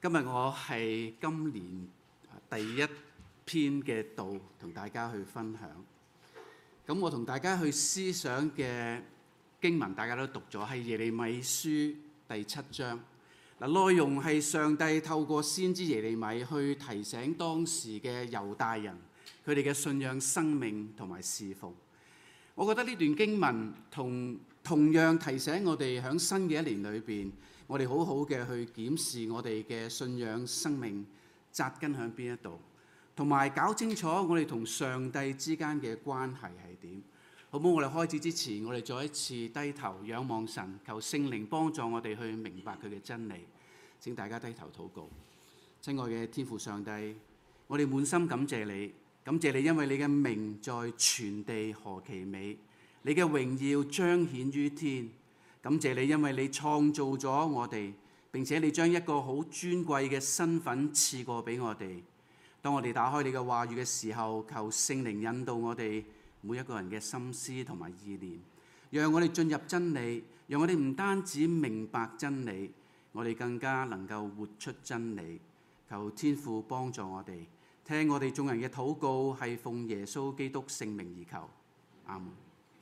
今日我係今年第一篇嘅道同大家去分享。咁我同大家去思想嘅經文，大家都讀咗，係耶利米書第7章。內容係上帝透過先知耶利米去提醒當時嘅猶大人，佢哋嘅信仰生命同埋侍奉。我覺得呢段經文同樣提醒我哋喺新嘅一年裏邊，我哋好好嘅去檢視我哋嘅信仰生命扎根喺邊一度，同埋搞清楚我哋同上帝之間嘅關係係點。好唔好？我哋開始之前，我哋再一次低頭仰望神，求聖靈幫助我哋去明白佢嘅真理。請大家低頭禱告。親愛嘅天父上帝，我哋滿心感謝你，感謝你，因為你嘅名在全地何其美，你嘅榮耀彰顯於天。感謝你，因為你創造咗我哋，並且你將一個好尊貴嘅身份賜過俾我哋。當我哋打開你嘅話語嘅時候，求聖靈引導我哋每一個人嘅心思同埋意念，讓我哋進入真理，讓我哋唔單止明白真理，我哋更加能夠活出真理。求天父幫助我哋，聽我哋眾人嘅禱告，係奉耶穌基督聖名而求，阿門。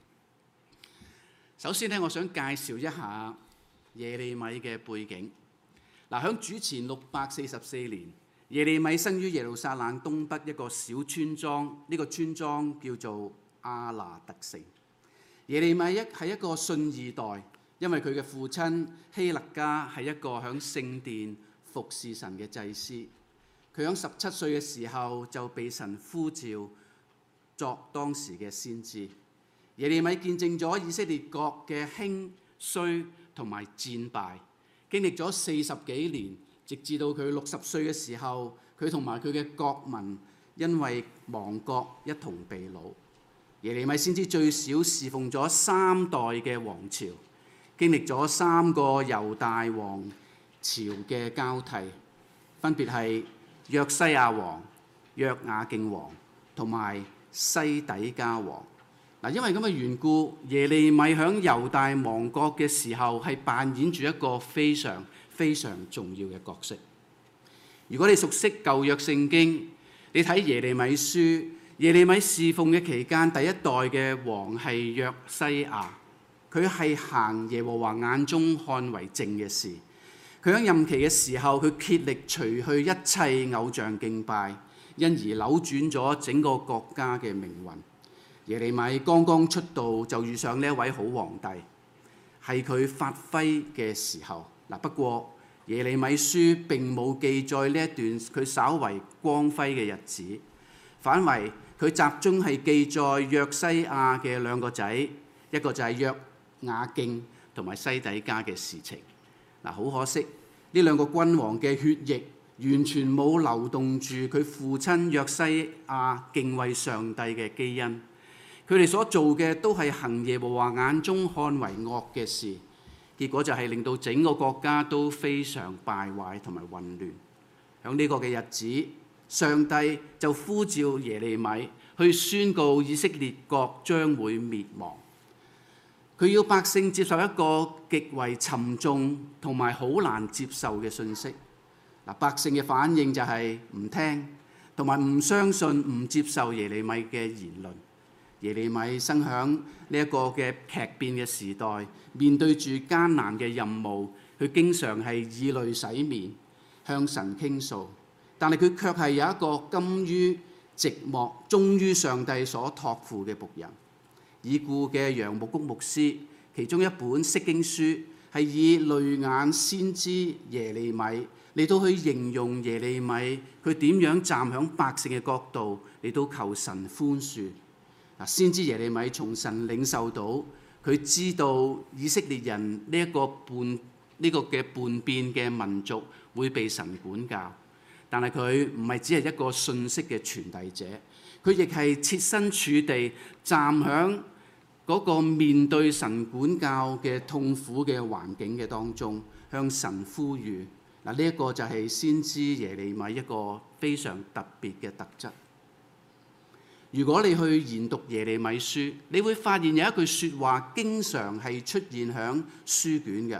首先我想介紹一下耶利米嘅背景。喺主前644年，耶利米生於耶路撒冷東北一個小村莊，呢個村莊叫做亞拿特城。耶利米係一個信二代，因為佢嘅父親希勒家係一個響聖殿服侍神嘅祭司。佢響17歲嘅時候就被神呼召作當時嘅先知。耶利米見證咗以色列國嘅興衰同埋戰敗，經歷咗40幾年，直至到佢60歲嘅時候，佢同埋佢嘅國民因為亡國一同被擄。耶利米先知最少侍奉咗3代嘅王朝，經歷咗3個猶大王朝嘅交替，分別係約西亞王、約雅敬王同埋西底家王。因為咁嘅緣故，耶利米響猶大亡國嘅時候係扮演住一個非常非常重要嘅角色。如果你熟悉舊約聖經，你睇耶利米書，耶利米侍奉嘅期間，第一代嘅王係約西亞，佢係行耶和華眼中看為正嘅事。佢喺任期嘅時候，佢竭力除去一切偶像敬拜，因而扭轉咗整個國家嘅命運。耶利米剛剛出道就遇上呢一位好皇帝，係佢發揮嘅時候。不過耶利米書並冇記載呢一段佢稍為光輝嘅日子，反為佢集中係記載約西亞嘅2個仔，一個就係約雅敬同埋西底家嘅事情。好可惜，呢2個君王嘅血液完全冇流動住佢父親約西亞敬畏上帝嘅基因。佢哋所做嘅都係行耶和華眼中看為惡嘅事，結果就係令到整個國家都非常敗壞同埋混亂。喺呢個嘅日子，上帝就呼召耶利米去宣告以色列國將會滅亡。佢要百姓接受一個極為沉重同埋好難接受嘅信息。百姓嘅反應就係唔聽，同埋唔相信、唔接受耶利米嘅言論。耶利米生響呢一個嘅劇變嘅時代，面對住艱難嘅任務，佢經常係以淚洗面，向神傾訴。但係佢卻係有一個甘於寂寞、忠於上帝所託付嘅僕人。已故嘅楊牧谷牧師，其中一本釋經書係以淚眼先知耶利米嚟到去形容耶利米佢點樣站響百姓嘅角度嚟到求神寬恕。先知耶利米從神領受到，佢知道以色列人呢個嘅叛變嘅民族會被神管教，但係佢唔係只係一個信息嘅傳遞者，佢亦係設身處地站響嗰個面對神管教嘅痛苦嘅環境嘅當中，向神呼籲。呢一個就係先知耶利米一個非常特別嘅特質。如果你去研讀耶利米書，你會發現有一句説話經常係出現喺書卷嘅。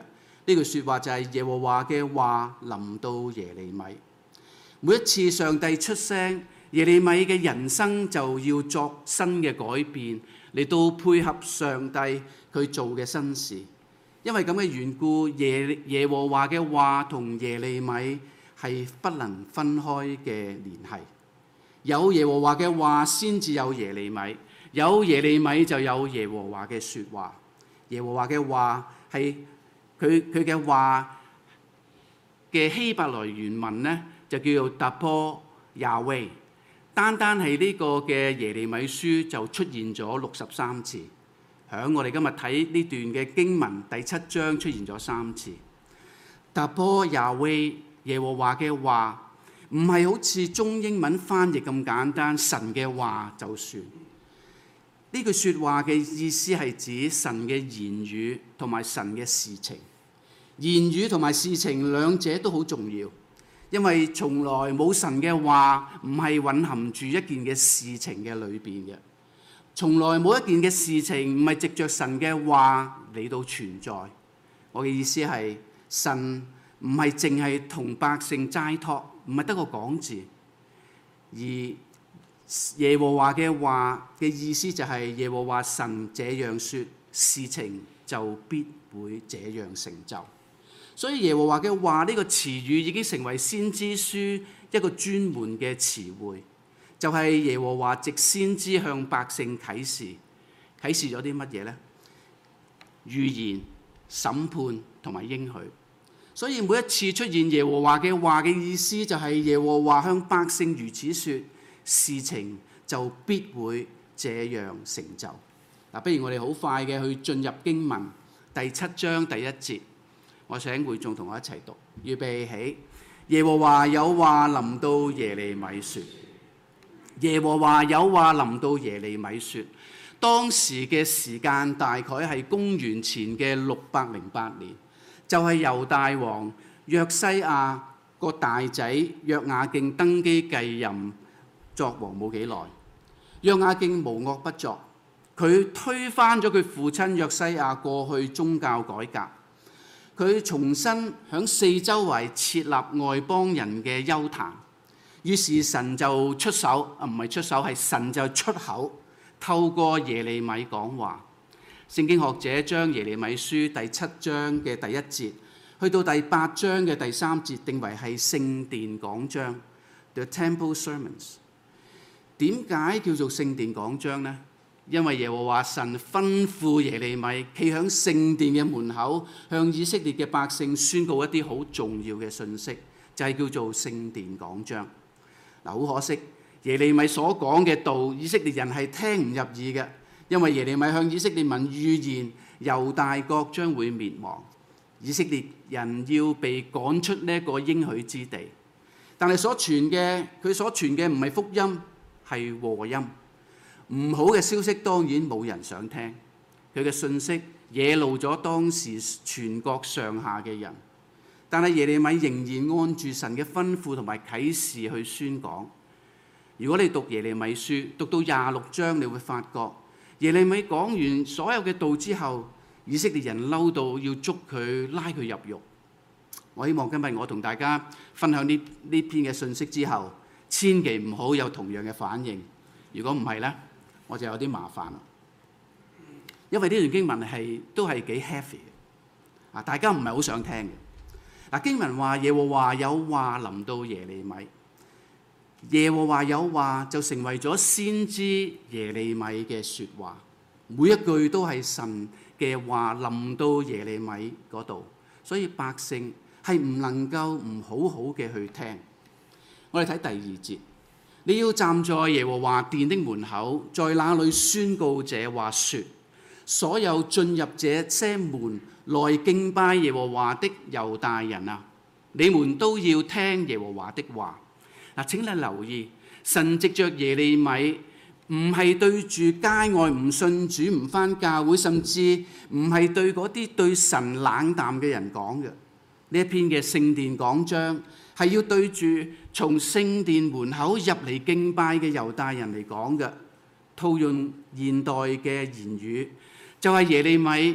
呢句説話就係耶和華嘅話臨到耶利米。每一次上帝出聲，耶利米嘅人生就要作新嘅改變，嚟到配合上帝佢做嘅新事。因為咁嘅緣故，耶和華嘅話同耶利米係不能分開嘅聯繫。有耶和華嘅話先至有耶利米，有耶利米就有耶和華嘅説話。耶和華嘅話係佢嘅話嘅希伯來原文呢，就叫做達波亞威。單係呢個嘅耶利米書就出現咗63次，響我哋今日睇呢段嘅經文第7章出現咗3次。達波亞威，耶和華嘅話，唔係好似中英文翻譯咁簡單，神嘅話就算。呢句説話嘅意思係指神嘅言語同埋神嘅事情。言語同埋事情兩者都好重要，因為從來冇神嘅話唔係蘊含住一件嘅事情嘅裏邊嘅。從來冇一件嘅事情唔係藉着神嘅話嚟到存在。我嘅意思係神唔係淨係同百姓齋託，唔係得個講字，而耶和華嘅話嘅意思就係耶和華神這樣說，事情就必會這樣成就。所以耶和華嘅話呢個詞語已經成為先知書一個專門嘅詞彙，就係耶和華藉先知向百姓啟示咗啲乜嘢呢？預言、審判同埋應許。所以每一次出現耶和華嘅話嘅意思就係耶和華向百姓如此說，事情就必會這樣成就。不如我哋好快嘅去進入經文第7章第1節。我請會眾同我一齊讀，預備起。耶和華有話臨到耶利米說，耶和華有話臨到耶利米說，當時嘅時間大概係公元前嘅608年，就係猶大王約西亞個大仔約雅敬登基繼任作王冇幾耐。約雅敬無惡不作，佢推翻咗佢父親約西亞過去宗教改革。佢重新響四周圍設立外邦人嘅邱壇，於是神就出手，唔係出手，係神就出口，透過耶利米講話。聖經學者將耶利米書第7章嘅第1節去到第8章嘅第3節定為係聖殿講章 The Temple Sermons。 點解叫做聖殿講章呢？因為耶和華神吩咐耶利米企喺聖殿嘅門口，向以色列嘅百姓宣告一啲好重要嘅信息，就係叫做聖殿講章。好可惜，耶利米所講嘅道，以色列人係聽唔入耳嘅，因為耶利米向以色列民預言猶大國將會滅亡，以色列人要被趕出呢一個應許之地。但係佢所傳嘅唔係福音，係禍音。唔好嘅消息當然冇人想聽，佢嘅信息惹怒咗當時全國上下嘅人。但係耶利米仍然按住神嘅吩咐同埋啟示去宣講。如果你讀耶利米書讀到26章，你會發覺耶利米講完所有嘅道之後，以色列人嬲到要捉佢拉佢入獄。我希望今日我同大家分享呢篇嘅信息之後，千祈唔好有同樣嘅反應。如果唔係呢，我就有啲麻煩啦，因為呢段經文都係幾 heavy 嘅，大家唔係好想聽嘅。經文話耶和華有話臨到耶利米，耶和華有話就成為咗先知耶利米嘅説話，每一句都係神嘅話臨到耶利米嗰度，所以百姓係唔能夠唔好好嘅去聽。我哋睇第2節。你要站在耶和華殿的門口，在那裏宣告這話說：所有進入這些門來敬拜耶和華的猶大人啊，你們都要聽耶和華的話。請你留意，神藉着耶利米唔係對住街外唔信主唔返教會，甚至唔係對嗰啲對神冷淡嘅人講嘅。呢一篇嘅聖殿講章係要對住從聖殿門口入嚟敬拜嘅猶大人嚟講嘅。套用現代嘅言語，就係耶利米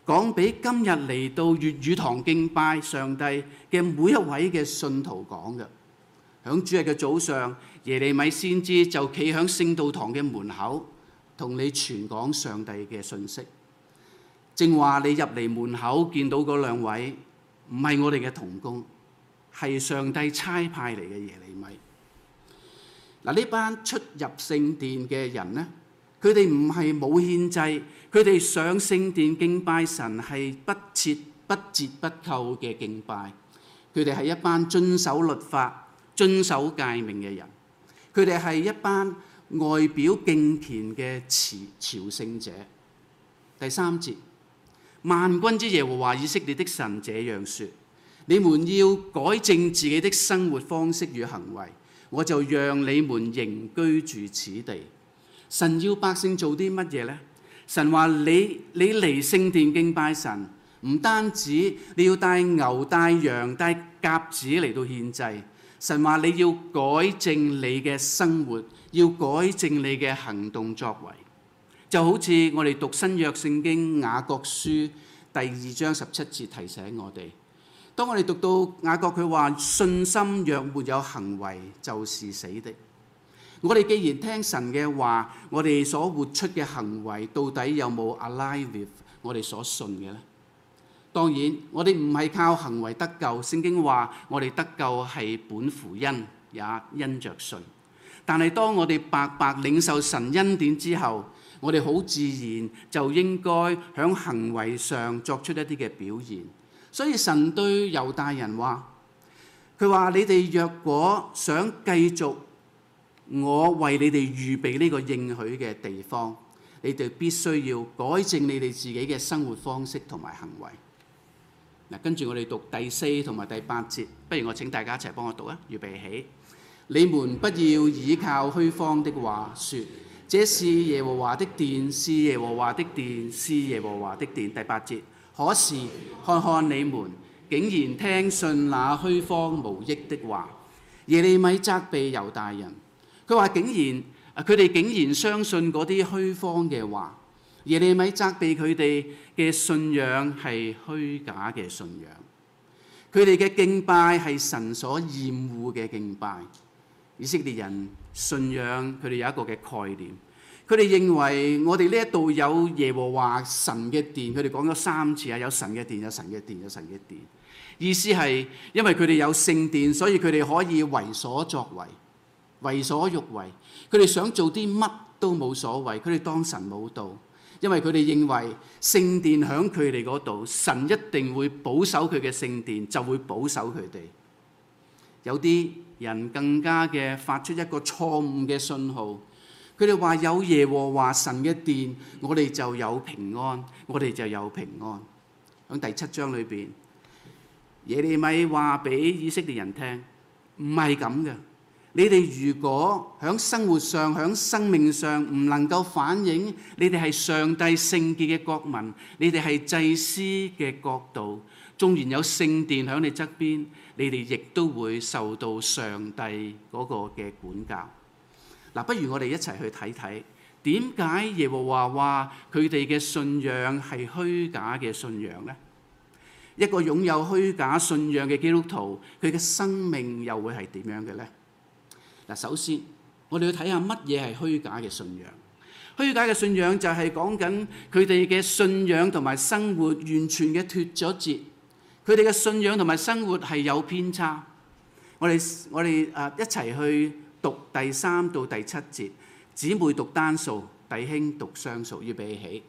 講俾今日嚟到粵語堂敬拜上帝嘅每一位嘅信徒講嘅。響主日嘅早上，耶利米先知就企響聖道堂嘅門口，同你傳講上帝嘅信息。正話你入嚟門口見到嗰兩位，唔係我哋嘅同工，係上帝差派嚟嘅耶利米。嗱，呢班出入聖殿嘅人呢，佢哋唔係冇獻祭，佢哋上聖殿敬拜神係不折不扣嘅敬拜。佢哋係一班遵守律法、遵守誡命嘅人。佢哋係一班外表敬虔嘅朝聖者。第3節，萬軍之耶和華以色列的神這樣說：你們要改正自己的生活方式與行為，我就讓你們仍居住此地。神要百姓做啲乜嘢呢？神話你嚟聖殿敬拜神，唔單止你要帶牛、帶羊、帶鴿子嚟到獻祭。神話你要改正你嘅生活，要改正你嘅行動作為。就好似我哋讀新約聖經雅各書第2章17節提醒我哋，當我哋讀到雅各佢話信心若沒有行為就是死的。我哋既然聽神嘅話，我哋所活出嘅行為到底有冇 align with 我哋所信嘅呢？當然，我哋唔係靠行為得救。聖經話我哋得救係本乎恩，也因着信。但係當我哋白白領受神恩典之後，我哋好自然就應該喺行為上作出一啲嘅表現。所以神對猶大人話，佢話你哋若果想繼續我為你哋預備呢個應許嘅地方，你哋必須要改正你哋自己嘅生活方式同埋行為。嗱，跟住我哋讀第4同埋第8節，不如我請大家一齊幫我讀啊！預備起，你們不要倚靠虛謊的話，說這是耶和華的殿，是耶和華的殿，是耶和華的殿。第8節，可是看看你們竟然聽信那虛謊無益的話。耶利米責備猶大人，佢話佢哋竟然相信嗰啲虛謊嘅話。耶利米責備佢哋嘅信仰係虛假嘅信仰，佢哋嘅敬拜係神所厭惡嘅敬拜。以色列人信仰佢哋有一個嘅概念，佢哋認為我哋呢一度有耶和華神嘅殿，佢哋講咗3次啊，有神嘅殿，有神嘅殿，有神嘅殿。意思係因為佢哋有聖殿，所以佢哋可以為所作為，為所欲為。佢哋想做啲乜都冇所謂，佢哋當神冇到。因為佢哋認為聖殿喺佢哋嗰度，神一定會保守佢嘅聖殿，就會保守佢哋。有啲人更加嘅發出一個錯誤嘅信號，佢哋話有耶和華神嘅殿，我哋就有平安，我哋就有平安。喺第7章裏邊，耶利米話俾以色列人聽，唔係咁嘅。你哋如果喺生活上、喺生命上唔能夠反映你哋係上帝聖潔嘅國民，你哋係祭司嘅國度，縱然有聖殿喺你側邊，你哋亦都會受到上帝嗰個嘅管教。嗱，不如我哋一齊去睇睇點解耶和華話佢哋嘅信仰係虛假嘅信仰呢？一個擁有虛假信仰嘅基督徒，佢嘅生命又會係點樣嘅呢？嗱，首先我哋要睇下乜嘢係虛假嘅信仰。虛假嘅信仰就係講緊佢哋嘅信仰同埋生活完全嘅脫咗節，佢哋嘅信仰同埋生活係有偏差。我哋一齊去讀第3到第7節，姊妹讀單數，弟兄讀雙數，預備起。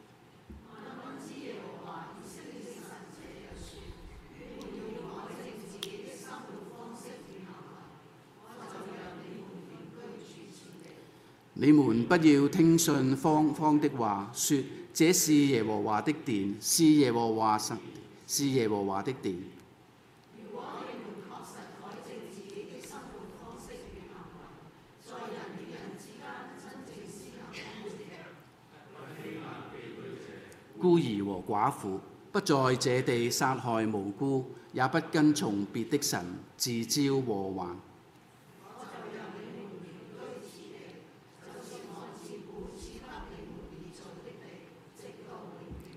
你們不要聽信謊謊的話，說這是耶和華的殿，是耶和華神，是耶和華的殿。如果你們確實改正自己的生活方式與行為，在人與人之間真正施行公義，孤兒和寡婦，不在這地殺害無辜，也不跟從別的神，自招禍患。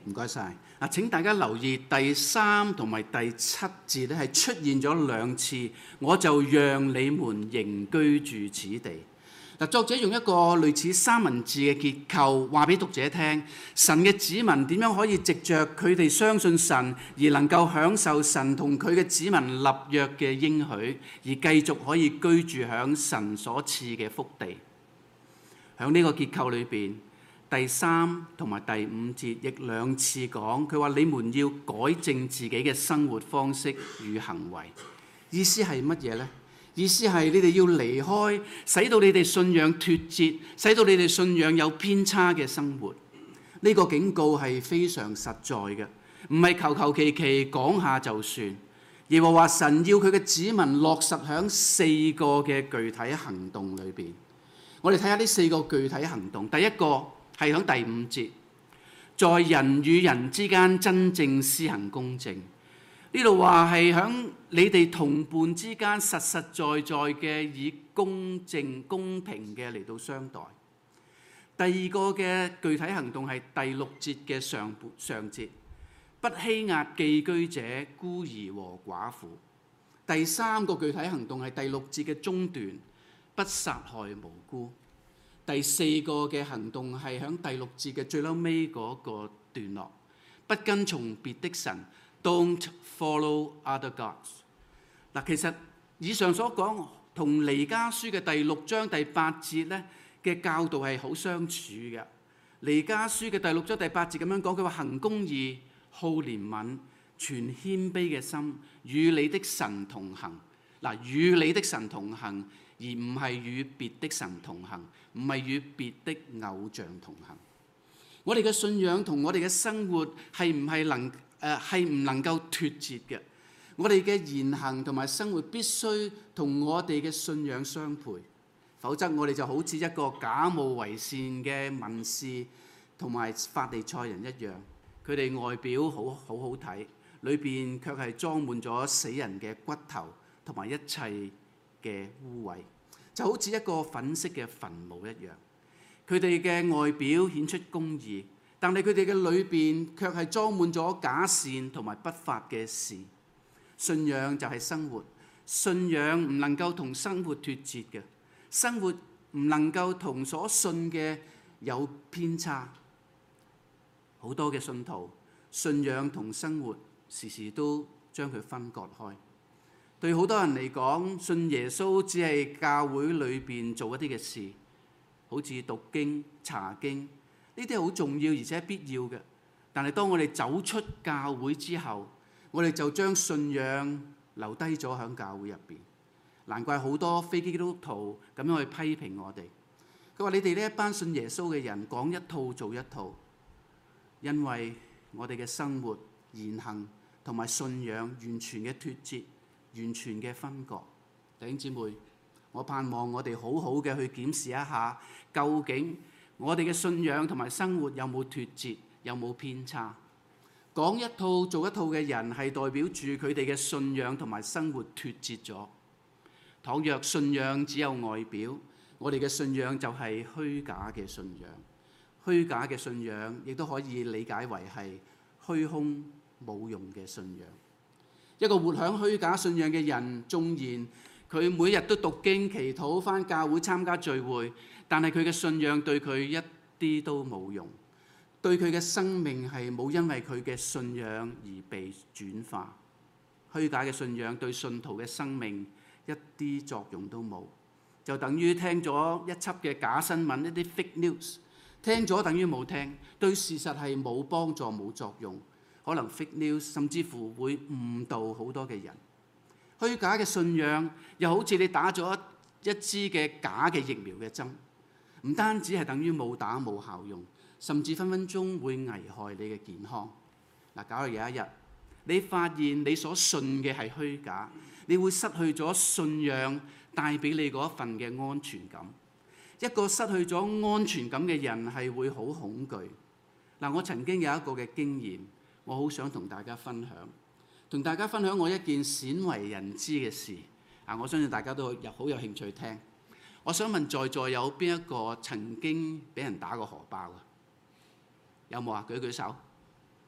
唔該晒。請大家留意第3同埋第7節咧，係出現咗2次，我就讓你們仍居住此地。作者用一個類似三文治嘅結構，話俾讀者聽，神嘅子民點樣可以藉着佢哋相信神，而能夠享受神同佢嘅子民立約嘅應許，而繼續可以居住喺神所賜嘅福地。喺呢個結構裏邊，第3同埋第5節亦2次講，佢話你們要改正自己嘅生活方式與行為。意思係乜嘢呢？意思係你哋要離開，使到你哋信仰脫節，使到你哋信仰有偏差嘅生活。呢個警告係非常實在嘅，唔係求求其其講下就算。耶和華神要佢嘅子民落實喺4個嘅具體行動裏邊。我哋睇下呢4個具體行動。第一個係喺第5節，在人與人之間真正施行公正。呢度話係喺你哋同伴之間實實在在嘅以公正公平嘅嚟到相待。第二個嘅具體行動係第6節嘅上節，不欺壓寄居者、孤兒和寡婦。第3個具體行動係第6節嘅中段，不殺害無辜。第4個嘅行動係喺第6節嘅最嬲尾嗰個段落，不跟從別的神。Don't follow other gods。其實以上所講同彌迦書嘅第6章第8節咧嘅教導係好相處嘅。彌迦書嘅第6章第8節咁樣講，佢話行公義、好憐憫、存謙卑嘅心，與你的神同行。與你的神同行，而唔係與別的神同行，唔係與別的偶像同行。我哋嘅信仰同我哋嘅生活係唔能夠脫節嘅。我哋嘅言行同埋生活必須同我哋嘅信仰相配，否則我哋就好似一個假冒為善嘅文士同埋法利賽人一樣，佢哋外表好好睇，裏邊卻係裝滿咗死人嘅骨頭同埋一切嘅污穢，就好似一個粉飾嘅墳墓一樣。佢哋嘅外表顯出公義，但係佢哋嘅裏邊卻係裝滿咗假善同埋不法嘅事。信仰就係生活，信仰唔能夠同生活脫節嘅，生活唔能夠同所信嘅有偏差。好多嘅信徒，信仰同生活時時都將佢分割開。對好多人嚟講，信耶穌只係教會裏邊做一啲嘅事，好似讀經、查經，呢啲好重要而且必要嘅。但係當我哋走出教會之後，我哋就將信仰留低咗喺教會入邊。難怪好多非基督徒咁樣去批評我哋。佢話：你哋呢一班信耶穌嘅人講一套做一套，因為我哋嘅生活、言行同埋信仰完全嘅脫節，完全嘅分割。弟兄姊妹，我盼望我哋好好嘅去檢視一下，究竟我哋嘅信仰同埋生活有冇脫節，有冇偏差？講一套做一套嘅人係代表住佢哋嘅信仰同埋生活脫節咗。倘若信仰只有外表，我哋嘅信仰就係虛假嘅信仰。虛假嘅信仰亦都可以理解為係虛空冇用嘅信仰。一個活響虛假信仰嘅人，縱然佢每日都讀經祈禱、返教會參加聚會，但係佢嘅信仰對佢一啲都冇用，對佢嘅生命係冇因為佢嘅信仰而被轉化。虛假嘅信仰對信徒嘅生命一啲作用都冇，就等於聽咗一輯嘅假新聞，一啲 fake news， 聽咗等於冇聽，對事實係冇幫助冇作用。可能 fake news 甚至乎會誤導好多嘅人。虛假嘅信仰又好似你打咗一支嘅假嘅疫苗嘅針，唔單止係等於冇打冇效用，甚至分分鐘會危害你嘅健康。假如有一日你發現你所信嘅係虛假，你會失去咗信仰帶俾你嗰一份嘅安全感。一個失去咗安全感嘅人係會好恐懼。我曾經有一個嘅經驗，我好想同大家分享，我一件鮮為人知嘅事。我相信大家都好有興趣聽。我想問在座有邊一個曾經俾人打過荷包嘅？有冇啊？舉舉手。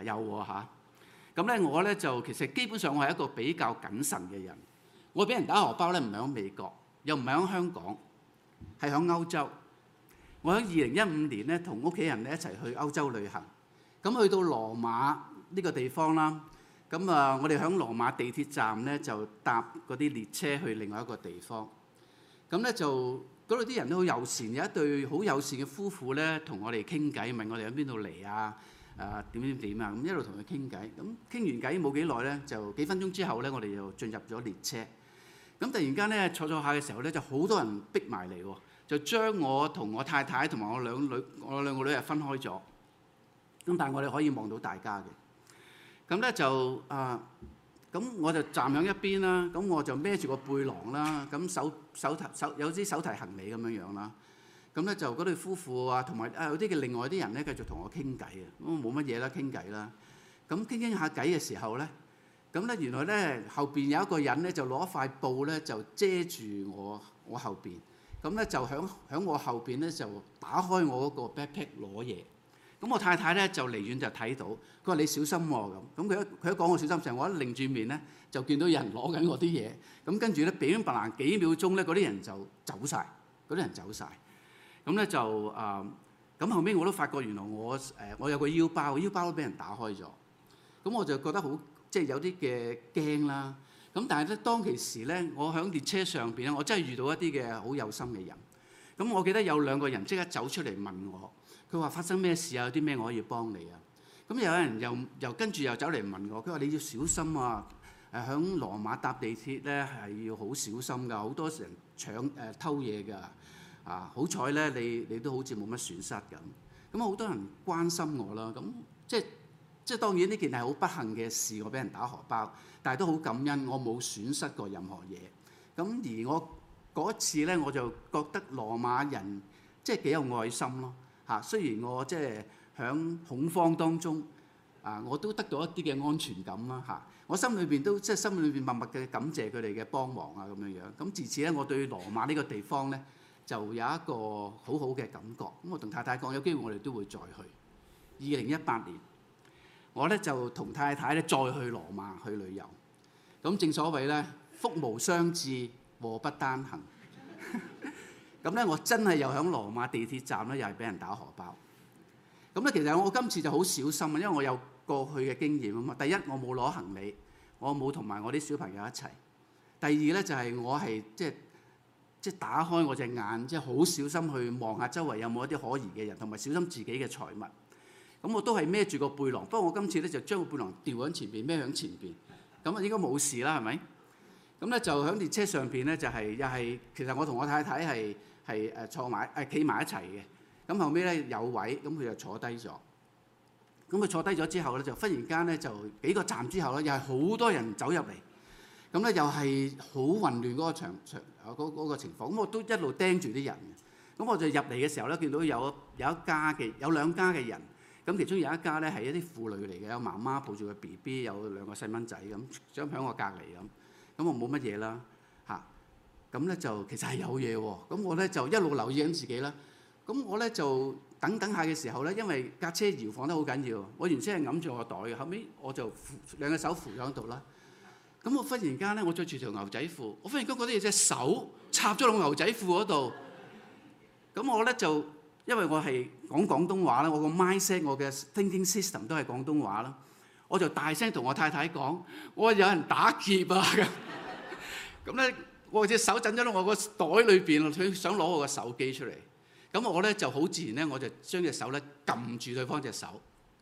有喎嚇。咁咧我咧就其實基本上我係一個比較謹慎嘅人。我俾人打荷包咧，唔係喺美國，又唔係喺香港，係喺歐洲。我喺2015年咧同屋企人咧一齊去歐洲旅行。咁去到羅馬呢個地方啦，咁啊我哋喺羅馬地鐵站咧就搭嗰啲列車去另外一個地方。咁咧就嗰度啲人都好友善，有一對好友善嘅夫婦咧同我哋傾偈，問我哋喺邊度嚟啊？點啊？咁一路同佢傾偈。咁傾完偈冇幾耐咧，就幾分鐘之後咧，我哋就進入咗列車。咁突然間咧坐下嘅時候咧，就好多人逼埋嚟喎，就將我同我太太同埋我兩個女係分開咗。咁但係我哋可以望到大家嘅。咁咧就咁我就站喺一邊啦，咁我就孭住個背囊啦，咁手有啲手提行李咁樣啦。咁咧就嗰對夫婦啊，同埋有啲嘅另外啲人咧，繼續同我傾偈啊。咁冇乜嘢啦，傾偈啦。咁傾下偈嘅時候咧，咁咧原來咧後邊有一個人咧就攞一塊布咧就遮住我後邊。咁咧就響我後邊咧就打開我嗰個 backpack 攞嘢。咁我太太咧就離遠就睇到，佢話你小心喎咁。咁佢一講我小心時，我一擰住面咧就見到有人攞緊我啲嘢。咁跟住咧，乒乒乓乓幾秒鐘咧，嗰啲人就走晒。咁咧就咁後尾我都發覺原來我有個腰包都俾人打開咗。咁我就覺得好即係有啲嘅驚啦。咁但係咧當其時咧，我喺列車上邊咧，我真係遇到一啲嘅好有心嘅人。咁我記得有兩個人即刻走出嚟問我。佢話發生咩事啊？有啲咩我可以幫你啊？咁有人又跟住又走嚟問我，佢話你要小心啊！響羅馬搭地鐵咧係要好小心㗎，好多人偷嘢㗎。好彩咧，你都好似冇乜損失咁。咁好多人關心我啦。咁即係當然呢件係好不幸嘅事，我俾人打荷包，但係都好感恩，我冇損失過任何嘢。咁而我嗰次咧，我就覺得羅馬人即係幾有愛心咯。雖然我即係喺恐慌當中，我都得到一啲嘅安全感啦。我心裏邊都即係心裏邊默默嘅感謝佢哋嘅幫忙啊咁樣樣。咁自此咧，我對羅馬呢個地方咧就有一個好好嘅感覺。咁我同太太講，有機會我哋都會再去。2018年，我咧就同太太咧再去羅馬去旅遊。咁正所謂咧，福無雙至，禍不單行。咁咧，我真係又喺羅馬地鐵站咧，又係俾人打荷包。咁咧，其實我今次就好小心啊，因為我有過去嘅經驗啊嘛。第一，我冇攞行李，我冇同埋我啲小朋友一齊。第二咧，就係我係即係打開我隻眼，即係好小心去望下周圍有冇一啲可疑嘅人，同埋小心自己嘅財物。咁我都係孭住個背囊，不過我今次咧就將個背囊掉喺前邊，孭喺前邊。咁啊應該冇事啦，係咪？咁咧就喺列車上邊咧就係又係，其實我同我太太係企埋一齊嘅。咁後尾咧有位，咁佢就坐低咗。咁佢坐低咗之後咧，就忽然間咧就幾個站之後咧，又係好多人走入嚟。咁咧又係好混亂嗰個情況。咁我都一路盯住啲人嘅。咁我就入嚟嘅時候咧，見到有兩家嘅人。咁其中有一家咧係一啲婦女嚟嘅，有媽媽抱住個 BB， 有兩個細蚊仔咁，想喺我隔離咁。咁我冇乜嘢啦嚇。咁咧就其實係有嘢喎。咁我咧就一路留意緊自己啦。咁我咧就等下嘅時候咧，因為架車搖晃得好緊要，我原先係揞住我袋嘅，後尾我就兩隻手扶咗喺度啦。咁我忽然間咧，我着住條牛仔褲，我忽然間覺得有隻手插咗落牛仔褲嗰度。咁我咧就因為我係講廣東話啦，我個 mindset 我嘅 thinking system 都係廣東話啦，我就大聲同我太太講：我話有人打劫啊！咁咧，我隻手震咗落我個袋裏邊，佢想攞我個手機出嚟。咁我咧就好自然咧，我就將隻手咧撳住對方隻手。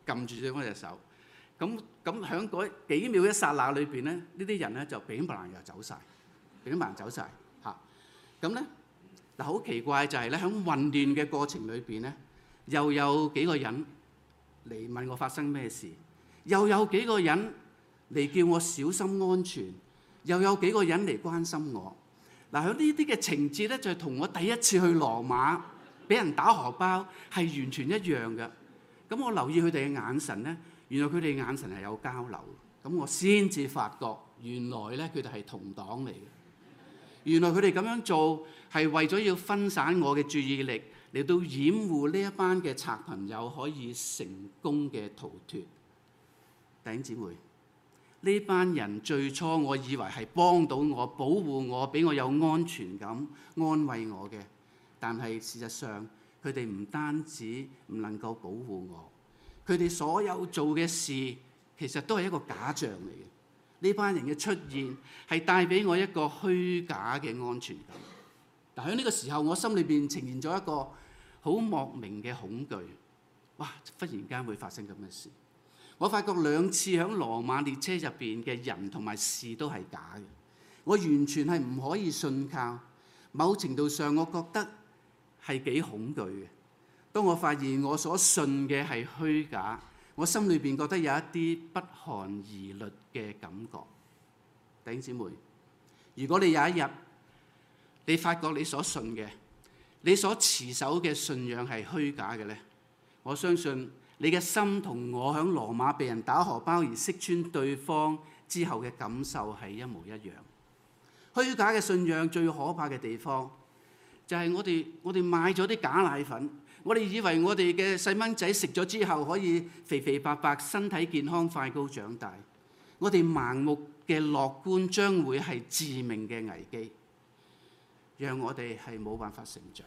咁喺嗰幾秒一剎那裏邊咧，呢啲人咧就乒乓又走晒嚇。咁咧嗱，好奇怪就係咧，喺混亂嘅過程裏邊咧，又有幾個人嚟問我發生咩事，又有幾個人嚟叫我小心安全，又有幾個人嚟關心我。嗱，喺呢啲嘅情節咧，就係同我第一次去羅馬俾人打荷包係完全一樣嘅。咁我留意佢哋嘅眼神咧，原來佢哋眼神係有交流。咁我先至發覺，原來咧佢哋係同黨嚟嘅。原來佢哋咁樣做係為咗要分散我嘅注意力，嚟到掩護呢一班嘅賊朋友可以成功嘅逃脫。 弟兄姊妹，呢班人最初我以為係幫到我、保護我、俾我有安全感、安慰我嘅，但係事實上佢哋唔單止唔能夠保護我，佢哋所有做嘅事其實都係一個假象嚟嘅。呢班人嘅出現係帶俾我一個虛假嘅安全感。但喺呢個時候，我心裏邊呈現咗一個好莫名嘅恐懼。哇！忽然間會發生咁嘅事。我發覺2次喺羅馬列車入邊嘅人同埋事都係假嘅。我完全係唔可以信靠。某程度上，我覺得係幾恐懼嘅。當我發現我所信嘅係虛假，我心裏邊覺得有一啲不寒而栗嘅感覺。弟兄姊妹，如果你有一日你發覺你所信嘅、你所持守嘅信仰係虛假嘅呢，我相信你嘅心同我喺羅馬被人打荷包而識穿對方之後嘅感受係一模一樣。虛假嘅信仰最可怕嘅地方就係我哋買咗啲假奶粉，我哋以為我哋嘅細蚊仔食咗之後可以肥肥白白、身體健康、快高長大。我哋盲目嘅樂觀將會係致命嘅危機，讓我哋係冇辦法成長。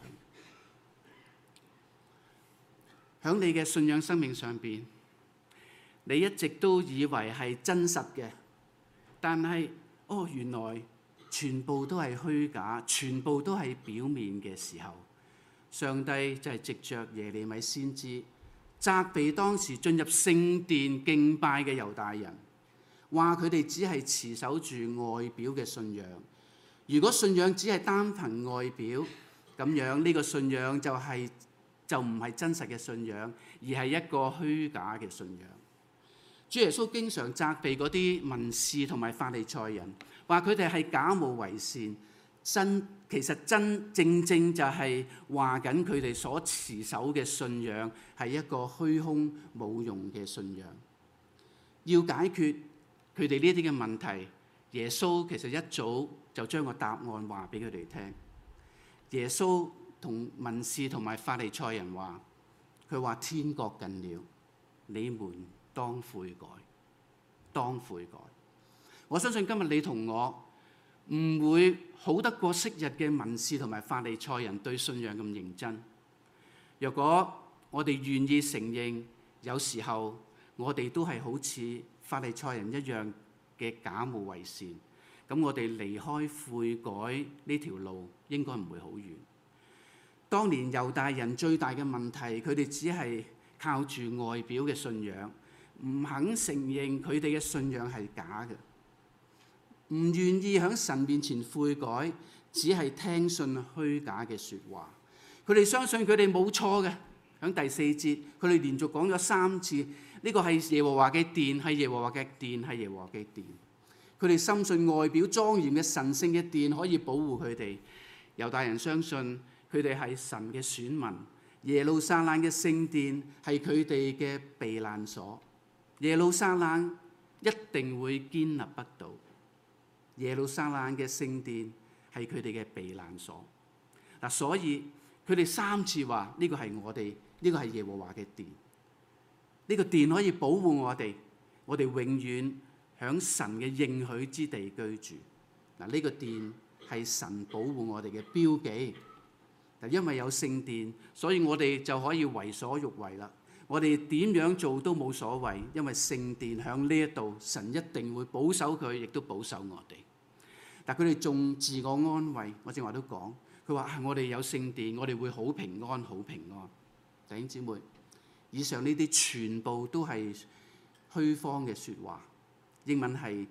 喺你嘅信仰生命上邊，你一直都以為係真實嘅，但係原來全部都係虛假，全部都係表面嘅時候，上帝就係藉着耶利米先知責備當時進入聖殿敬拜嘅猶大人，話佢哋只係持守住外表嘅信仰。如果信仰只係單憑外表，咁樣呢個信仰就唔係真實嘅信仰，而係一個虛假嘅信仰。主耶穌經常責備嗰啲文士同埋法利賽人，話佢哋係假冒為善，其實真正就係話緊佢哋所持守嘅信仰係一個虛空冇用嘅信仰。要解決佢哋呢啲嘅問題，耶穌其實一早就將個答案話俾佢哋聽。耶穌同文士同埋法利賽人話，佢話天國近了，你們當悔改，當悔改。我相信今日你同我唔會好得過昔日嘅文士同埋法利賽人對信仰咁認真。若果我哋願意承認，有時候我哋都係好似法利賽人一樣嘅假冒為善，咁我哋離開悔改呢條路應該唔會好遠。當年猶大人最大嘅問題，佢哋只係靠住外表嘅信仰，唔肯承認佢哋嘅信仰係假嘅，唔願意喺神面前悔改，只係聽信虛假嘅説話。佢哋相信佢哋冇錯嘅。喺第4節，佢哋連續講咗3次，呢個係耶和華嘅殿，係耶和華嘅殿，係耶和華嘅殿。佢哋深信外表莊嚴嘅神聖嘅殿可以保護佢哋。猶大人相信佢哋係神嘅選民，耶路撒冷嘅聖殿係佢哋嘅避難所。耶路撒冷一定會堅立不倒。耶路撒冷嘅聖殿係佢哋嘅避難所。所以佢哋3次話呢個係我哋，呢個係耶和華嘅殿。呢個殿可以保護我哋永遠喺神嘅應許之地居住。呢個殿係神保護我哋嘅標記。因為有聖殿，所以我哋就可以為所欲為啦。我哋點樣做都冇所謂，因為聖殿喺呢一度，神一定會保守佢，亦都保守我哋。但佢哋仲自我安慰，我正話都講，佢話我哋有聖殿，我哋會好平安，好平安。弟兄姊妹，以上呢啲全部都係虛謊嘅説話。英文係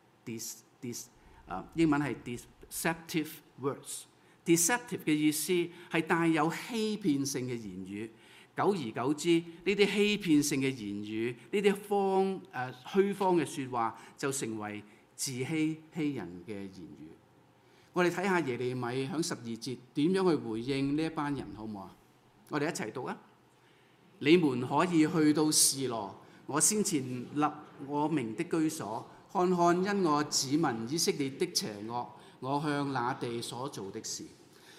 deceptive words。deceptive 嘅意思係帶有欺騙性嘅言語。久而久之，呢啲欺騙性嘅言語，呢啲虛謊嘅説話，就成為自欺欺人嘅言語。我哋睇下耶利米喺12節點樣去回應呢一班人，好唔好啊？我哋一齊讀啊！你們可以去到示羅，我先前立我名的居所，看看因我子民以色列的邪惡，我向那地所做的事。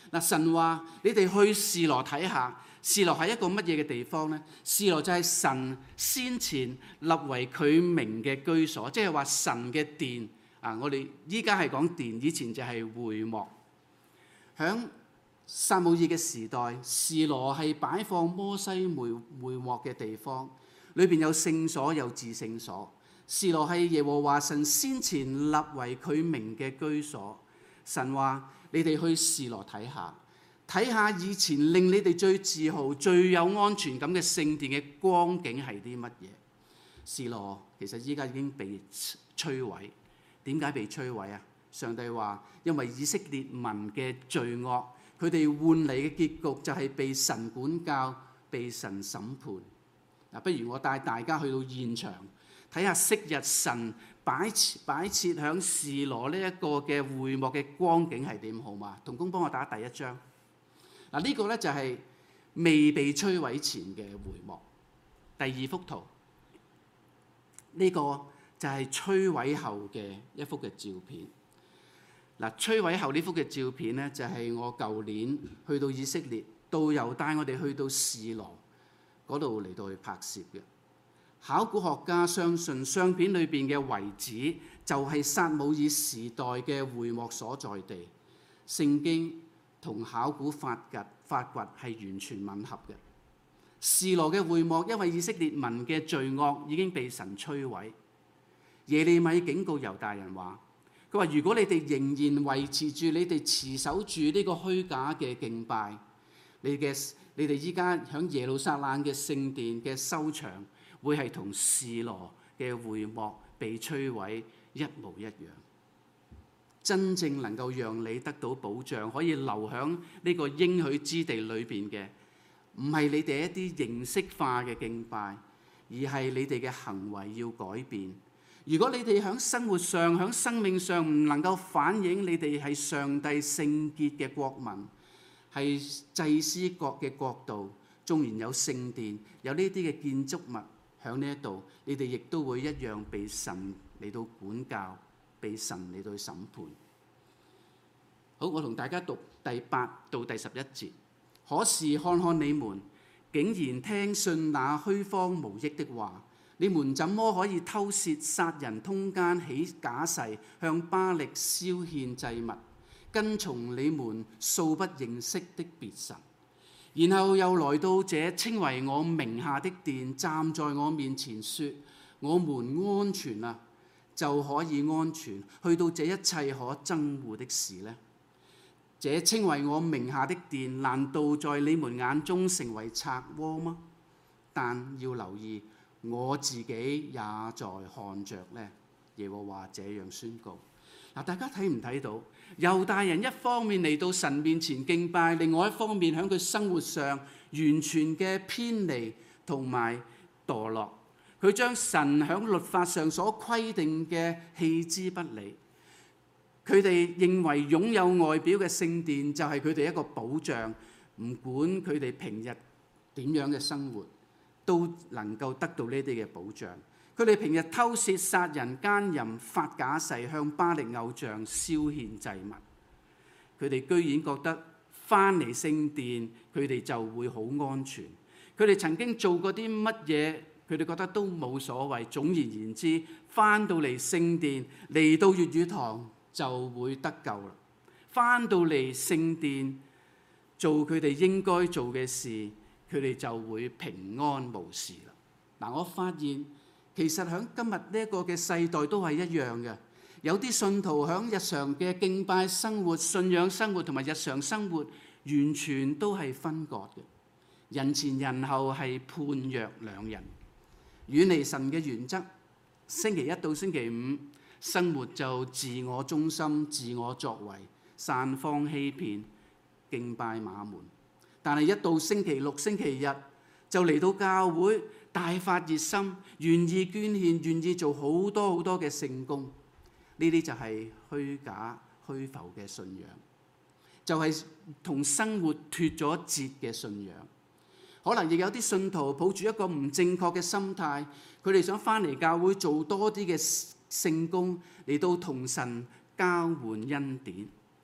嗱，神話你哋去示羅睇下，示羅係一個乜嘢嘅地方呢？示羅就係神先前立為佢名嘅居所，即係話神嘅殿啊！我哋依家係講殿，以前就係會幕。響撒母耳嘅時代，示羅係擺放摩西會幕嘅地方，裏邊有聖所，有至聖所。示羅係耶和華神先前立為佢名嘅居所。神話你哋去示羅睇下，睇下以前令你哋最自豪、最有安全感嘅聖殿嘅光景係啲乜嘢？示羅其實依家已經被摧毀。點解被摧毀啊？上帝話因為以色列民嘅罪惡，佢哋換嚟嘅結局就係被神管教、被神審判。嗱，不如我帶大家去到現場睇下昔日神擺設喺示羅呢一個嘅會幕嘅光景係點，好嘛？同工幫我打第一張。嗱，呢個咧就係未被摧毀前嘅會幕。第二幅圖，呢個就係摧毀後嘅一幅嘅照片。嗱，摧毀後呢幅嘅照片咧，就係我舊年去到以色列，導遊帶我哋去到示羅嗰度嚟到去拍攝嘅。考古學家相信相片裏邊嘅遺址就係撒母耳時代嘅會幕所在地。聖經同考古發掘係完全吻合嘅。示羅嘅會幕因為以色列民嘅罪惡已經被神摧毀。耶利米警告猶大人話：佢話如果你哋仍然維持住你哋持守住呢個虛假嘅敬拜，你哋依家響耶路撒冷嘅聖殿嘅收場，會係同示羅嘅會幕被摧毀一模一樣。真正能夠讓你得到保障，可以留響呢個應許之地裏邊嘅，唔係你哋一啲形式化嘅敬拜，而係你哋嘅行為要改變。如果你哋響生活上、響生命上唔能夠反映你哋係上帝聖潔嘅國民，係祭司國嘅國度，縱然有聖殿，有呢啲嘅建築物響呢一度，你哋亦都會一樣被神嚟到管教，被神嚟到審判。好，我同大家讀第8到第11節。可是看看你們，竟然聽信那虛謊無益的話，你們怎麼可以偷竊、殺人、通姦、起假誓，向巴力燒獻祭物，跟從你們素不認識的別神？然後又來到這稱為我名下的殿，站在我面前說：我們安全啊，就可以安全去到這一切可憎惡的事呢？這稱為我名下的殿，難道在你們眼中成為賊窩嗎？但要留意，我自己也在看着呢。耶和華這樣宣告。嗱，大家睇唔睇到？猶大人一方面嚟到神面前敬拜，另外一方面喺佢生活上完全嘅偏離同埋墮落。佢將神喺律法上所規定嘅棄之不理。佢哋認為擁有外表嘅聖殿就係佢哋一個保障，唔管佢哋平日點樣嘅生活，都能夠得到呢啲嘅保障。佢哋平日偷竊、殺人、姦淫、發假誓，向巴力偶像燒獻祭物。佢哋居然覺得翻嚟聖殿，佢哋就會好安全。佢哋曾經做過啲乜嘢，佢哋覺得都冇所謂。總而言之，翻到嚟聖殿，嚟到粵語堂就會得救啦。翻到嚟聖殿做佢哋應該做嘅事，佢哋就會平安無事啦。嗱，我發現其實喺今日呢一個嘅世代都係一樣嘅。有啲信徒喺日常嘅敬拜生活、信仰生活同埋日常生活，完全都係分割嘅。人前人後係判若兩人，遠離神嘅原則。星期一到星期五生活就自我中心、自我作為，散放欺騙，敬拜馬門。但係一到星期六、星期日就嚟到教會，大發熱心，願意捐獻，願意做好多好多嘅聖工。呢啲就係虛假虛浮嘅信仰，就係同生活脫咗節嘅信仰。可能亦有啲信徒抱住一個唔正確嘅心態，佢哋想翻嚟教會做多啲嘅聖工，嚟到同神交換恩典。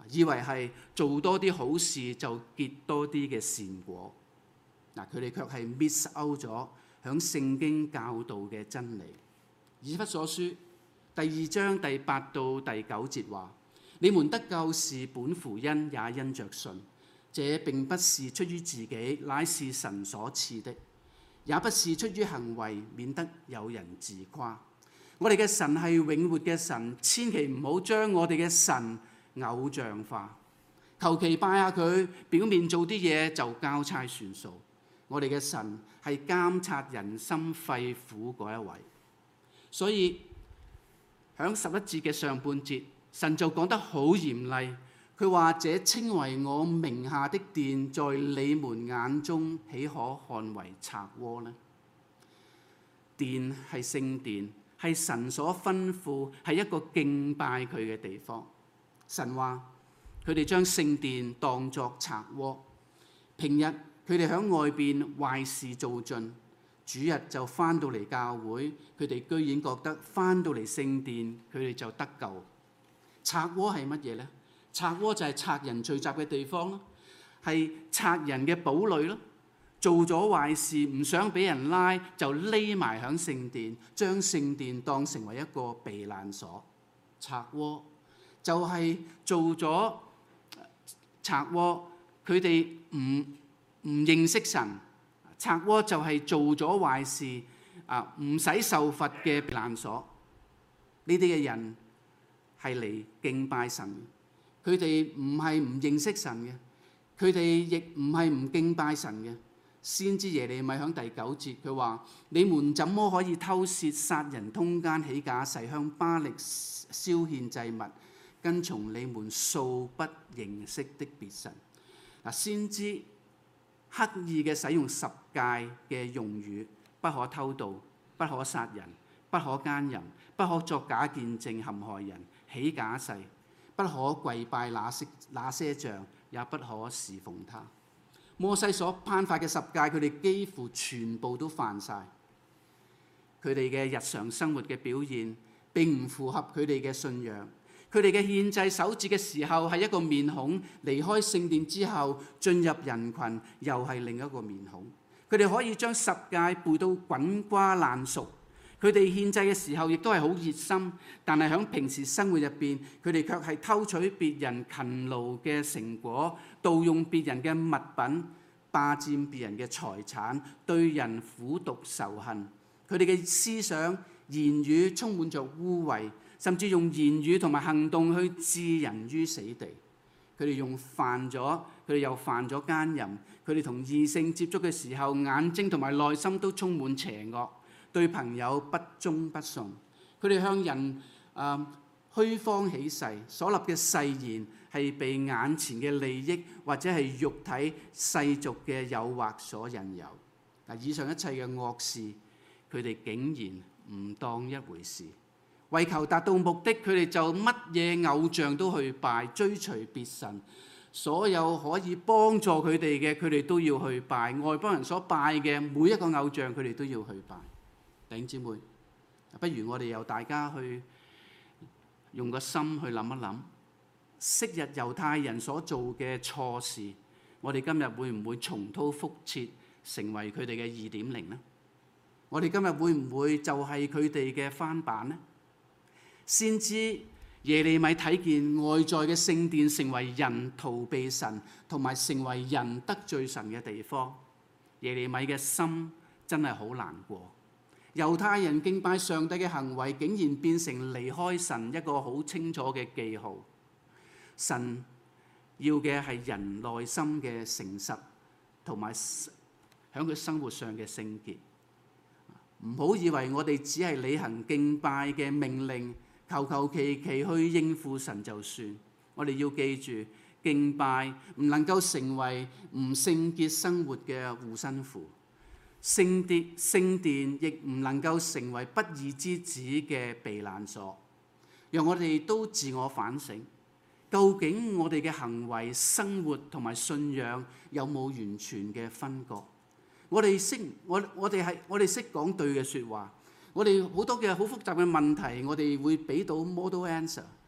以為係做多啲好事就結多啲嘅善果。佢哋卻係 miss out 咗響聖經教導嘅真理。以弗所書第2章第8到第9節話：你們得救是本乎恩，也因着信。這並不是出於自己，乃是神所賜的；也不是出於行為，免得有人自誇。我哋嘅神係永活嘅神，千祈唔好將我哋嘅神偶像化，求其拜下佢，表面做啲嘢就交差算數。我哋嘅神係監察人心肺腑嗰一位，所以響11節嘅上半節，神就講得好嚴厲。佢話：這稱為我名下的殿，在你們眼中豈可看為賊窩呢？殿係聖殿，係神所吩咐，係一個敬拜佢嘅地方。神話佢哋將聖殿當作賊窩，平日佢哋喺外邊壞事做盡，主日就翻到嚟教會，佢哋居然覺得翻到嚟聖殿佢哋就得救。賊窩係乜嘢呢？賊窩就係賊人聚集嘅地方咯，係賊人嘅堡壘咯。做咗壞事唔想俾人拉，就匿埋響聖殿，將聖殿當成為一個避難所。賊窩就係做咗賊窩，佢哋唔認識神。賊窩就係做咗壞事唔使受罰嘅避難所。呢啲嘅人係嚟敬拜神。佢哋唔係唔認識神嘅，佢哋亦唔係唔敬拜神嘅。先知耶利米響第9節，佢話：你們怎麼可以偷竊、殺人、通姦、起假誓、向巴力燒獻祭物，跟從你們素不認識的別神？先知刻意嘅使用10誡嘅用語，不可偷盜，不可殺人，不可姦淫，不可作假見證陷害人，起假誓，不可跪拜那些像，也不可侍奉他。摩西所頒發嘅10誡，佢哋幾乎全部都犯晒。佢哋嘅日常生活嘅表現並唔符合佢哋嘅信仰。佢哋嘅獻祭守節嘅時候係一個面孔，離開聖殿之後進入人群又係另一個面孔。佢哋可以將10誡背到滾瓜爛熟。佢哋獻祭嘅時候亦都係好熱心，但係喺平時生活入邊，佢哋卻係偷取別人勤勞嘅成果，盜用別人嘅物品，霸佔別人嘅財產，對人苦毒仇恨。佢哋嘅思想、言語充滿着污穢，甚至用言語同埋行動去置人於死地。佢哋又犯咗奸淫。佢哋同異性接觸嘅時候，眼睛同埋內心都充滿邪惡。對朋友不忠不順，佢哋向人虛謊起誓，所立嘅誓言係被眼前嘅利益或者係肉體世俗嘅誘惑所引誘。以上一切嘅惡事，佢哋竟然唔當一回事，為求達到目的，佢哋就乜嘢偶像都去拜，追隨別神。所有可以幫助佢哋嘅，佢哋都要去拜。外邦人所拜嘅每一個偶像，佢哋都要去拜。弟兄姊妹，不如我哋由大家去用個心去諗一諗，昔日猶太人所做嘅錯事，我哋今日會唔會重蹈覆轍，成為佢哋嘅2.0呢？我哋今日會唔會就係佢哋嘅翻版呢？先知耶利米睇見外在嘅聖殿成為人逃避神，同埋成為人得罪神嘅地方，耶利米嘅心真係好難過。猶太人敬拜上帝嘅行為，竟然變成離開神一個好清楚嘅記號。神要嘅係人內心嘅誠實，同埋喺佢生活上嘅聖潔。唔好以為我哋只係履行敬拜嘅命令，求其去應付神就算。我哋要記住，敬拜唔能夠成為唔聖潔生活嘅護身符。聖殿亦唔能夠成為不義之子嘅避難所。讓我哋都自我反省，究竟我哋嘅行為、生活同埋信仰有冇完全嘅分割？我哋識講對嘅説話，我哋好多嘅好複雜嘅問題，我哋會俾到 model answer。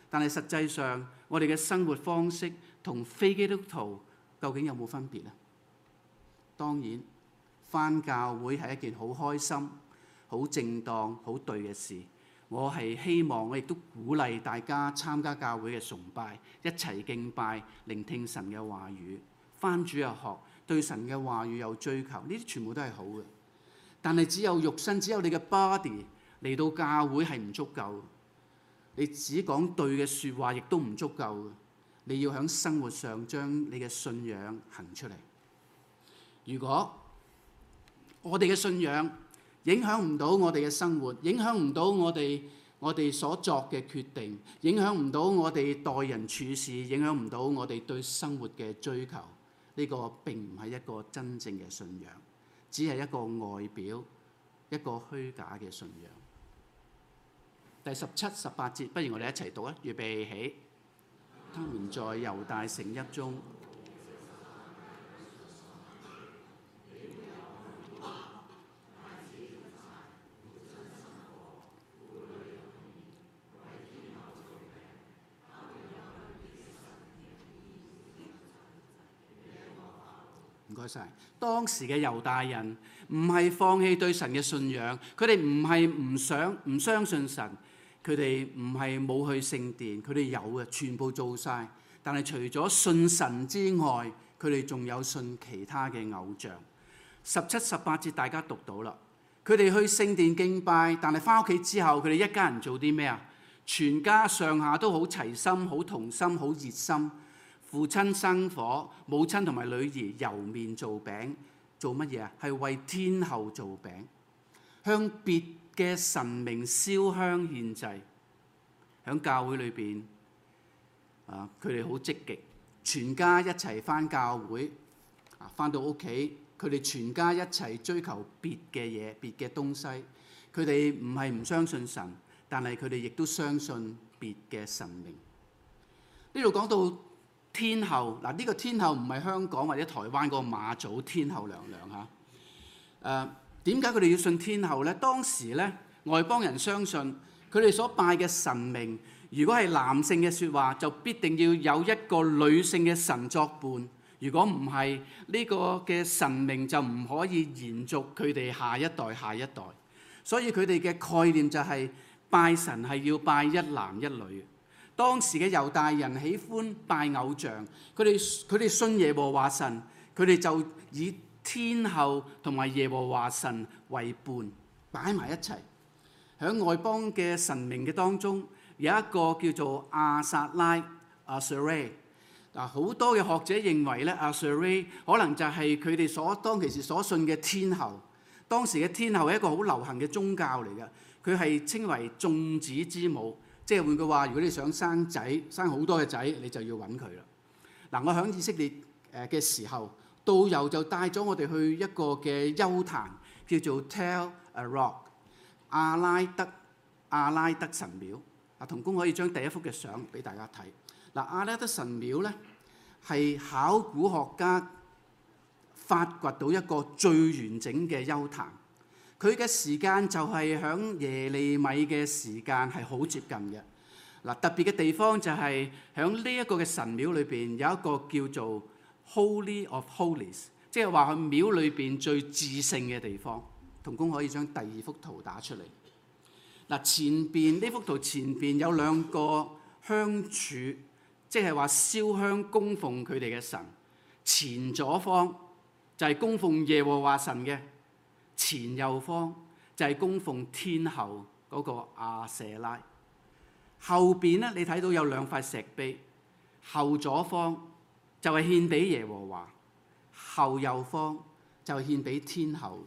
但係實際上我哋嘅生活方式同非基督徒究竟有冇分別呢？當然，返教會係一件好開心、好正當、好對嘅事。我係希望，我亦都鼓勵大家參加教會嘅崇拜，一齊敬拜、聆聽神嘅話語，返主日學，對神嘅話語有追求，呢啲全部都係好嘅。但係只有肉身，只有你嘅 body 嚟到教會係唔足夠。你只講對嘅説話，亦都唔足夠。你要喺生活上將你嘅信仰行出嚟。如果我哋嘅信仰影響唔到我哋嘅生活，影響唔到我哋所作嘅決定，影響唔到我哋待人處事，影響唔到我哋對生活嘅追求，呢個並唔係一個真正嘅信仰，只係一個外表，一個虛假嘅信仰。第17、18節，不如我哋一齊讀啊！預備起。他們在猶大城邑中，唔該晒。當時嘅猶大人唔係放棄對神嘅信仰，佢哋唔係唔相信神，佢哋唔係冇去聖殿，佢哋有嘅，全部做晒。但係除咗信神之外，佢哋仲有信其他嘅偶像。17、18節大家讀到啦。佢哋去聖殿敬拜，但係翻屋企之後，佢哋一家人做啲咩啊？全家上下都好齊心、好同心、好熱心。父親生火，母親同埋女兒揉麵做餅，做乜嘢啊？係為天后做餅，向別嘅神明燒香獻祭。喺教會裏邊，佢哋好積極，全家一齊返教會，返到屋企，佢哋全家一齊追求別嘅嘢、別嘅東西。佢哋唔係唔相信神，但係佢哋亦都相信別嘅神明。呢度講到天后，呢個天后唔係香港或者台灣嗰個媽祖天后娘娘嚇。點解佢哋要信天后呢？當時咧，外邦人相信佢哋所拜嘅神明，如果係男性嘅説話，就必定要有一個女性嘅神作伴。如果唔係，呢個嘅神明就唔可以延續佢哋下一代。所以佢哋嘅概念就係拜神係要拜一男一女。當時嘅猶大人喜歡拜偶像，佢哋信耶和華神，佢哋就以天后同埋耶和華神為伴，擺埋一齊。喺外邦嘅神明嘅當中，有一個叫做亞撒拉 Asherah。好多嘅學者認為咧，Asherah可能就係佢哋當其時所信嘅天后。當時嘅天后係一個好流行嘅宗教嚟嘅，佢係稱為眾子之母。即係換句話，如果你想生仔，生好多嘅仔，你就要揾佢啦。我喺以色列嘅時候，導遊就帶咗我哋去一個嘅丘壇，叫做 Tel Arok 阿拉德神廟。同工可以將第一幅嘅相俾大家睇。阿拉德神廟咧係考古學家發掘到一個最完整嘅丘壇。佢嘅時間就係響耶利米嘅時間係好接近嘅。特別嘅地方就係響呢一個嘅神廟裏邊有一個叫做 Holy of Holies， 即係話佢廟裏邊最至聖嘅地方。同工可以將第二幅圖打出嚟。前邊呢幅圖前邊有兩個香柱，即係話燒香供奉佢哋嘅神。前左方就係供奉耶和華神嘅。前右方就係供奉天后嗰個亞舍拉，後邊咧你睇到有兩塊石碑，後左方就係獻俾耶和華，後右方就係獻俾天后。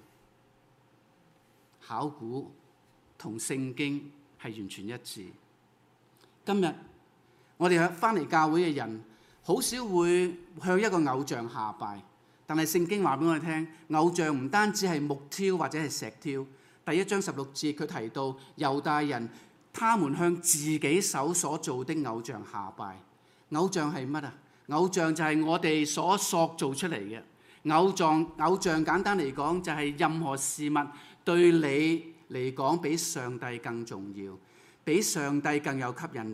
考古同聖經係完全一致。今日我哋返嚟教會嘅人，好少會向一個偶像下拜。但係聖經話俾我哋聽，偶像唔單止係木雕或者係石雕。第1章16節佢提到猶大人，他們向自己手所做的偶像下拜。偶像係乜啊？偶像就係我哋所塑造出嚟嘅。偶像簡單嚟講就係任何事物對你嚟講比上帝更重要，比上帝更有吸引力，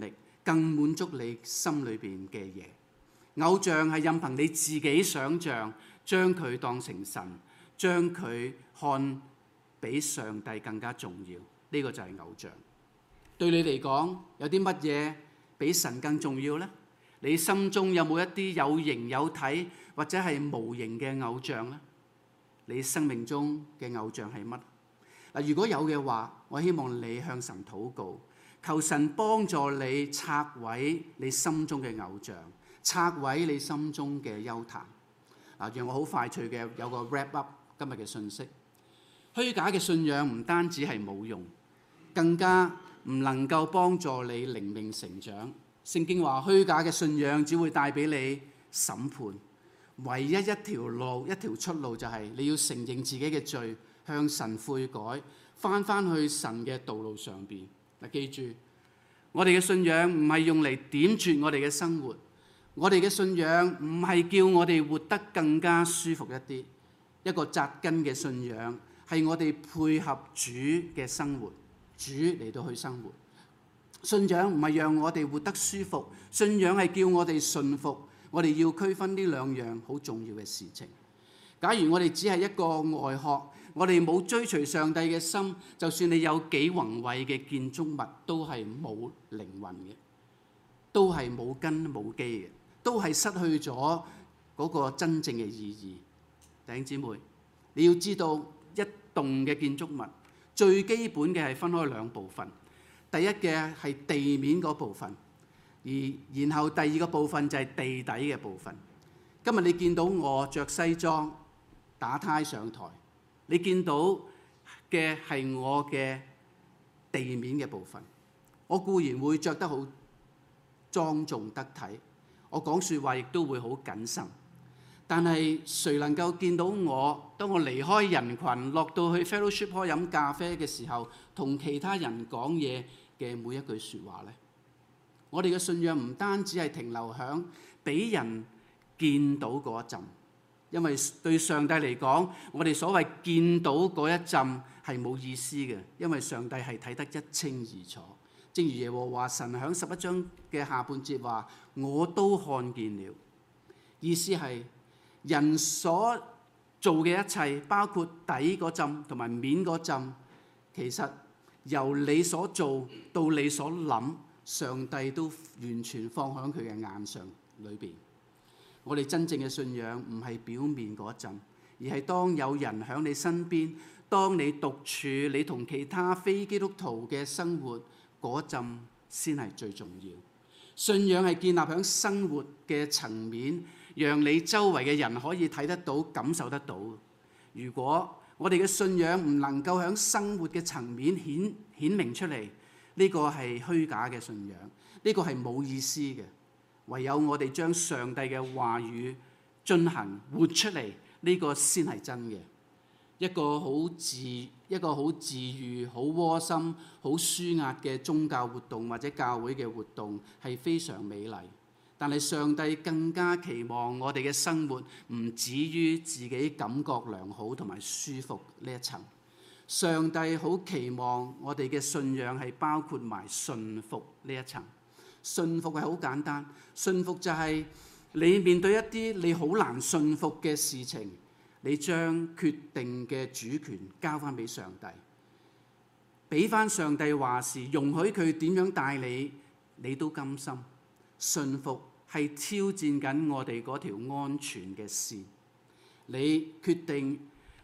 更滿足你心裏邊嘅嘢。偶像係任憑你自己想像，將佢當成神，將佢看比上帝更加重要。呢個就係偶像。對你嚟講，有啲乜嘢比神更重要呢？你心中有冇一啲有形有體或者係無形嘅偶像呢？你生命中嘅偶像係乜？嗱，如果有嘅話，我希望你向神禱告，求神幫助你拆毀你心中嘅偶像，拆毀你心中嘅邱壇。嗱，讓我好快脆嘅有個 wrap up 今日嘅信息。虛假嘅信仰唔單止係冇用，更加唔能夠幫助你靈命成長。聖經話虛假嘅信仰只會帶俾你審判，唯一一條路、一條出路就係你要承認自己嘅罪，向神悔改，返去神嘅道路上邊。嗱，記住，我哋嘅信仰唔係用嚟點綴我哋嘅生活，我哋嘅信仰唔係叫我哋活得更加舒服一啲。一個紮根嘅信仰係我哋配合主嘅生活，主嚟到去生活。信仰唔係讓我哋活得舒服，信仰係叫我哋順服。我哋要區分呢兩樣好重要嘅事情。假如我哋只係一個外殼，我哋冇追隨上帝嘅心，就算你有幾宏偉嘅建築物，都係冇靈魂嘅，都係冇根冇基嘅，都係失去咗嗰個真正嘅意義。弟兄姊妹，你要知道一棟嘅建築物最基本嘅係分開兩部分，第一嘅係地面嗰部分，然後第二個部分就係地底嘅部分。今日你見到我着西裝打呔上台，你見到嘅係我嘅地面嘅部分。我固然會着得好莊重得體，我講説話亦都會好謹慎。但係誰能夠見到我？當我離開人群，落到去 fellowship hall 飲咖啡嘅時候，同其他人講嘢嘅每一句説話呢？我哋嘅信仰唔單止係停留響俾人見到嗰一陣，因為對上帝嚟講，我哋所謂見到嗰一陣係冇意思嘅，因為上帝係睇得一清二楚。正如耶和華神響11章嘅下半節話：我都看見了。意思係人所做嘅一切，包括底嗰陣同埋面嗰陣，其實由你所做到你所諗，上帝都完全放喺佢嘅眼上裏邊。我哋真正嘅信仰唔係表面嗰陣，而係當有人喺你身邊，當你獨處，你同其他非基督徒嘅生活嗰陣先係最重要。信仰係建立喺生活嘅層面，讓你周圍嘅人可以睇得到、感受得到。如果我哋嘅信仰唔能夠喺生活嘅層面顯明出嚟，呢個係虛假嘅信仰，呢個係冇意思嘅。唯有我哋將上帝嘅話語進行活出嚟，呢個先係真嘅。一個好治愈、好窩心、好舒壓嘅宗教活動或者教會嘅活動係非常美麗，但係上帝更加期望我哋嘅生活唔止於自己感覺良好同埋舒服呢一層。上帝好期望我哋嘅信仰係包括埋順服呢一層。順服係好簡單，順服就係你面對一啲你好難順服嘅事情，你將決定嘅主權交翻俾上帝，俾翻上帝話事，容許佢點樣帶你，你都甘心。順服係挑戰緊我哋嗰條安全嘅線。你決定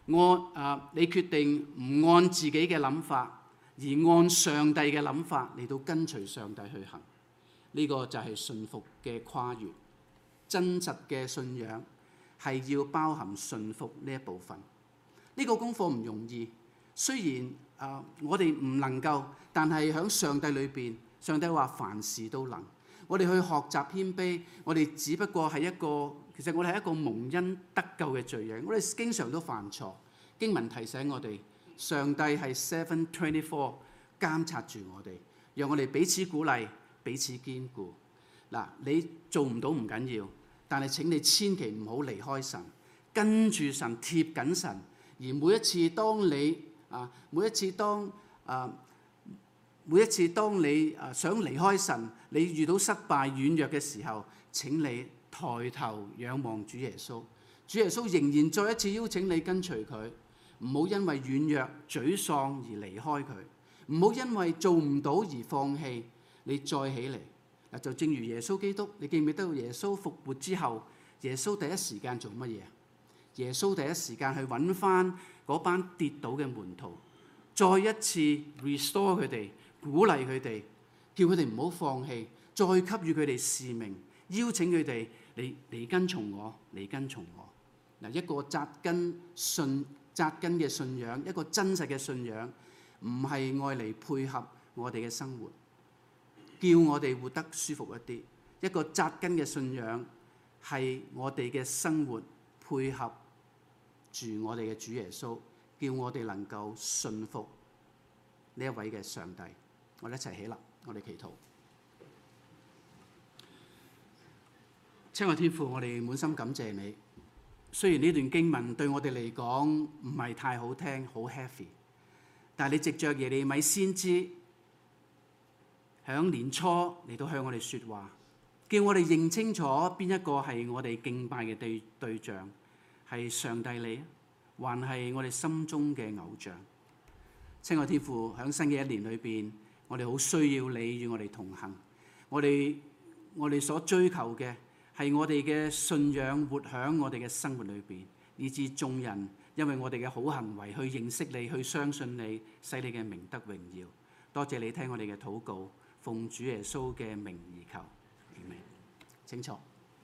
唔按自己嘅諗法，而按上帝嘅諗法嚟到跟隨上帝去行。呢個就係順服嘅跨越。真實嘅信仰係要包含順服呢一部分。呢個功課唔容易，雖然我哋唔能夠，但係喺上帝裏邊，上帝話凡事都能。我哋去學習謙卑，我哋只不過係其實我哋係一個蒙恩得救嘅罪人。我哋經常都犯錯。經文提醒我哋，上帝係 7/24 監察住我哋，讓我哋彼此鼓勵，彼此堅固。嗱，你做唔到唔緊要，但係請你千祈唔好離開神，跟住神，貼緊神。而每一次當每一次當你想離開神，你遇到失敗軟弱嘅時候，請你抬頭仰望主耶穌。主耶穌仍然再一次邀請你跟隨佢，唔好因為軟弱沮喪而離開佢，唔好因為做唔到而放棄，你再起嚟。嗱，就正如耶穌基督，你記唔記得耶穌復活之後，耶穌第一時間做乜嘢？耶穌第一時間去揾翻嗰班跌倒嘅門徒，再一次 restore 佢哋，鼓勵佢哋，叫佢哋唔好放棄，再給予佢哋使命，邀請佢哋嚟跟從我，嚟跟從我。嗱，一個紮根嘅信仰，一個真實嘅信仰，唔係愛嚟配合我哋嘅生活，叫我哋活得舒服一啲。一個紮根嘅信仰係我哋嘅生活配合住我哋嘅主耶穌，叫我哋能夠信服呢一位嘅上帝。我哋一齊起立，我哋祈禱。親愛天父，我哋滿心感謝你。雖然呢段經文對我哋嚟講唔係太好聽，好 heavy， 但係你藉着耶利米先知響年初嚟到向我哋説話，叫我哋認清楚邊一個係我哋敬拜嘅對象，係上帝你，還係我哋心中嘅偶像。親愛天父，響新嘅一年裏邊，我哋好需要你與我哋同行。我哋所追求嘅係我哋嘅信仰活響我哋嘅生活裏邊，以致眾人因為我哋嘅好行為去認識你，去相信你，使你嘅名得榮耀。多謝你聽我哋嘅禱告，奉主耶穌嘅名而求，阿們。請坐。